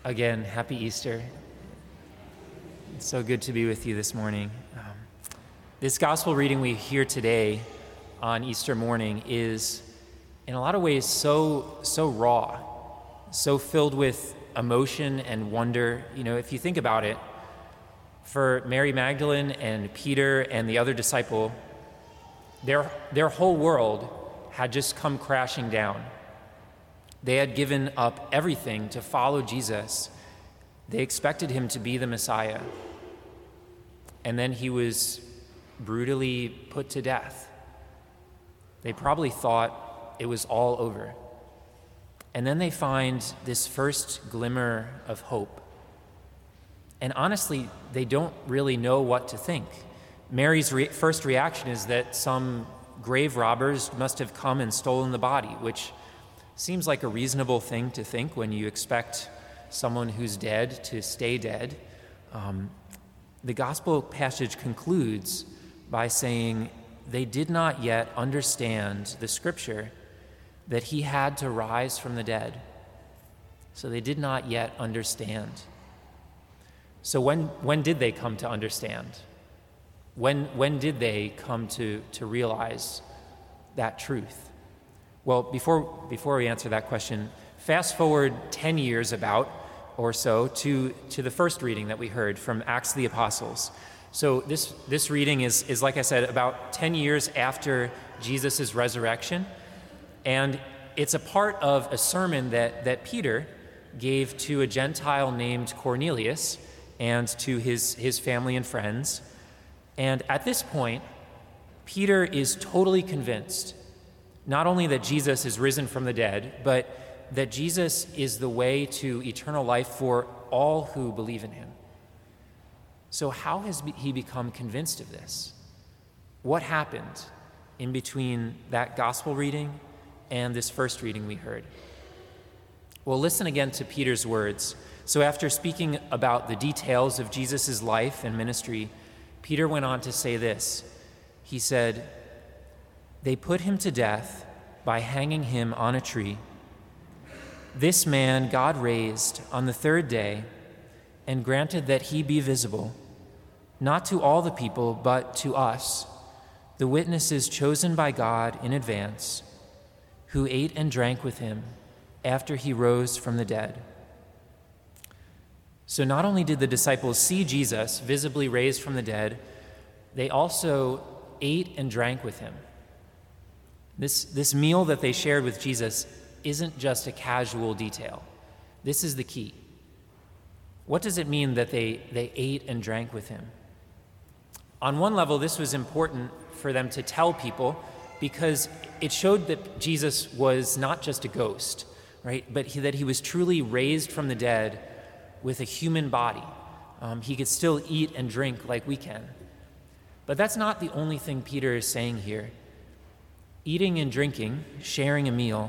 Again, happy Easter. It's so good to be with you this morning. This gospel reading we hear today on Easter morning is, in a lot of ways, so raw, so filled with emotion and wonder. You know, if you think about it, for Mary Magdalene and Peter and the other disciple, their whole world had just come crashing down. They had given up everything to follow Jesus. They expected him to be the Messiah. And then he was brutally put to death. They probably thought it was all over. And then they find this first glimmer of hope. And honestly, they don't really know what to think. Mary's first reaction is that some grave robbers must have come and stolen the body, which seems like a reasonable thing to think when you expect someone who's dead to stay dead. The gospel passage concludes by saying they did not yet understand the scripture that he had to rise from the dead. So they did not yet understand. So when did they come to understand? When did they come to realize that truth? Well, before we answer that question, fast forward 10 years about or so to the first reading that we heard from Acts of the Apostles. So this reading is, like I said, about 10 years after Jesus' resurrection, and it's a part of a sermon that Peter gave to a Gentile named Cornelius and to his family and friends. And at this point, Peter is totally convinced not only that Jesus is risen from the dead, but that Jesus is the way to eternal life for all who believe in him. So how has he become convinced of this? What happened in between that gospel reading and this first reading we heard? Well, listen again to Peter's words. So after speaking about the details of Jesus' life and ministry, Peter went on to say this. He said, "They put him to death by hanging him on a tree. This man God raised on the third day and granted that he be visible, not to all the people, but to us, the witnesses chosen by God in advance, who ate and drank with him after he rose from the dead." So not only did the disciples see Jesus visibly raised from the dead, they also ate and drank with him. This meal that they shared with Jesus isn't just a casual detail. This is the key. What does it mean that they ate and drank with him? On one level, this was important for them to tell people because it showed that Jesus was not just a ghost, right? But that he was truly raised from the dead with a human body. He could still eat and drink like we can. But that's not the only thing Peter is saying here. Eating and drinking, sharing a meal,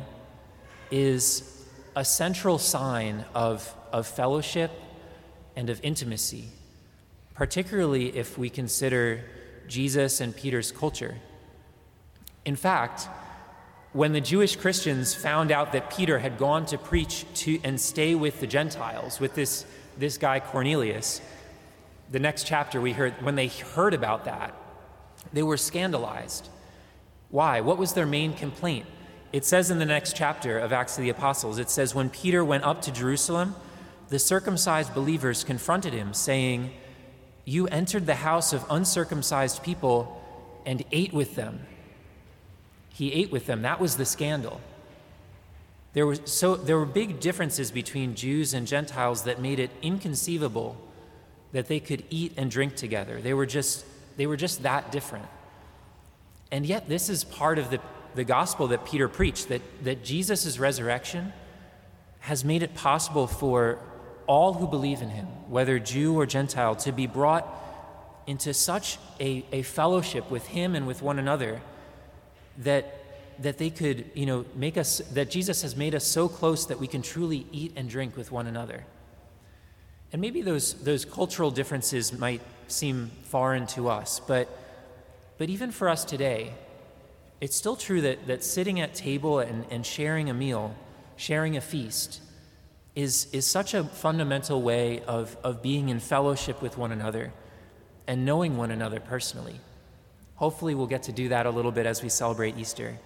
is a central sign of fellowship and of intimacy, particularly if we consider Jesus and Peter's culture. In fact, when the Jewish Christians found out that Peter had gone to preach to and stay with the Gentiles, with this guy Cornelius, the next chapter we heard, when they heard about that, they were scandalized. Why? What was their main complaint? It says in the next chapter of Acts of the Apostles, it says, "When Peter went up to Jerusalem, the circumcised believers confronted him, saying, 'You entered the house of uncircumcised people and ate with them.'" He ate with them. That was the scandal. There were big differences between Jews and Gentiles that made it inconceivable that they could eat and drink together. They were just that different. And yet this is part of the gospel that Peter preached, that Jesus' resurrection has made it possible for all who believe in him, whether Jew or Gentile, to be brought into such a fellowship with him and with one another that they could, make us, that Jesus has made us so close that we can truly eat and drink with one another. And maybe those cultural differences might seem foreign to us, but even for us today, it's still true that sitting at table and sharing a meal, sharing a feast, is such a fundamental way of being in fellowship with one another and knowing one another personally. Hopefully we'll get to do that a little bit as we celebrate Easter.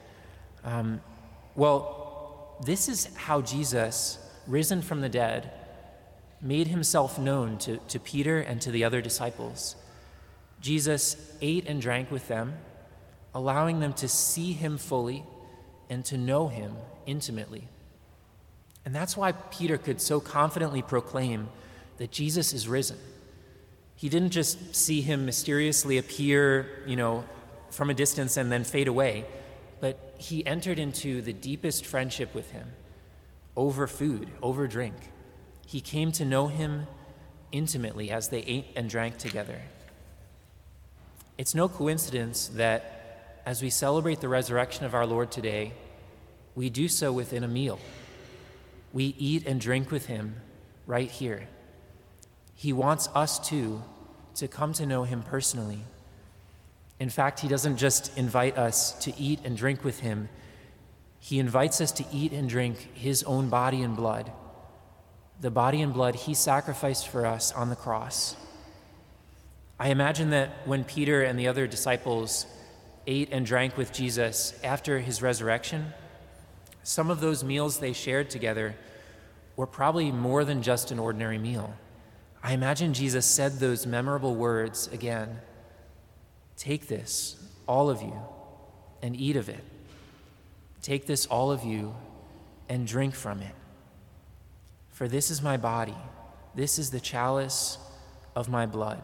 This is how Jesus, risen from the dead, made himself known to Peter and to the other disciples. Jesus ate and drank with them, allowing them to see him fully and to know him intimately. And that's why Peter could so confidently proclaim that Jesus is risen. He didn't just see him mysteriously appear, from a distance and then fade away, but he entered into the deepest friendship with him over food, over drink. He came to know him intimately as they ate and drank together. It's no coincidence that as we celebrate the resurrection of our Lord today, we do so within a meal. We eat and drink with him right here. He wants us too to come to know him personally. In fact, he doesn't just invite us to eat and drink with him. He invites us to eat and drink his own body and blood, the body and blood he sacrificed for us on the cross. I imagine that when Peter and the other disciples ate and drank with Jesus after his resurrection, some of those meals they shared together were probably more than just an ordinary meal. I imagine Jesus said those memorable words again, "Take this, all of you, and eat of it. Take this, all of you, and drink from it. For this is my body. This is the chalice of my blood."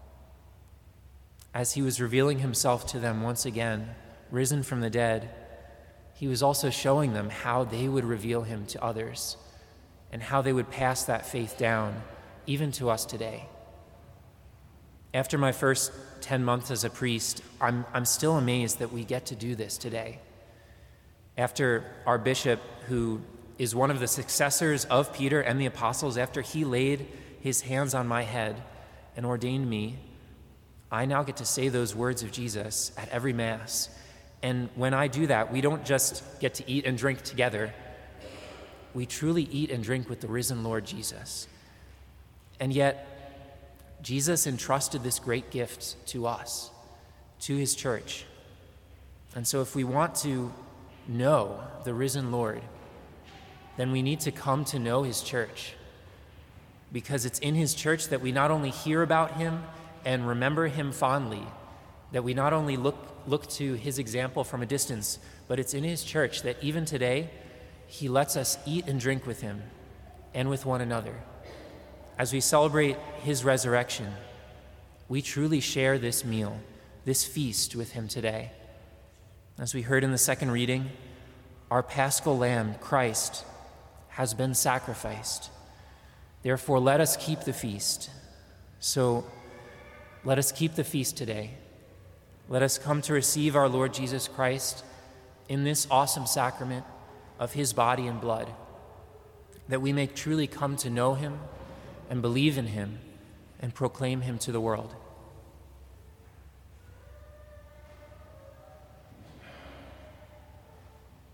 As he was revealing himself to them once again, risen from the dead, he was also showing them how they would reveal him to others and how they would pass that faith down even to us today. After my first 10 months as a priest, I'm still amazed that we get to do this today. After our bishop, who is one of the successors of Peter and the apostles, after he laid his hands on my head and ordained me, I now get to say those words of Jesus at every Mass. And when I do that, we don't just get to eat and drink together. We truly eat and drink with the risen Lord Jesus. And yet, Jesus entrusted this great gift to us, to his church. And so if we want to know the risen Lord, then we need to come to know his church. Because it's in his church that we not only hear about him and remember him fondly, that we not only look to his example from a distance, but it's in his church that even today, he lets us eat and drink with him and with one another. As we celebrate his resurrection, we truly share this meal, this feast with him today. As we heard in the second reading, our Paschal Lamb, Christ, has been sacrificed. Therefore, let us keep the feast. So let us keep the feast today. Let us come to receive our Lord Jesus Christ in this awesome sacrament of his body and blood, that we may truly come to know him and believe in him and proclaim him to the world.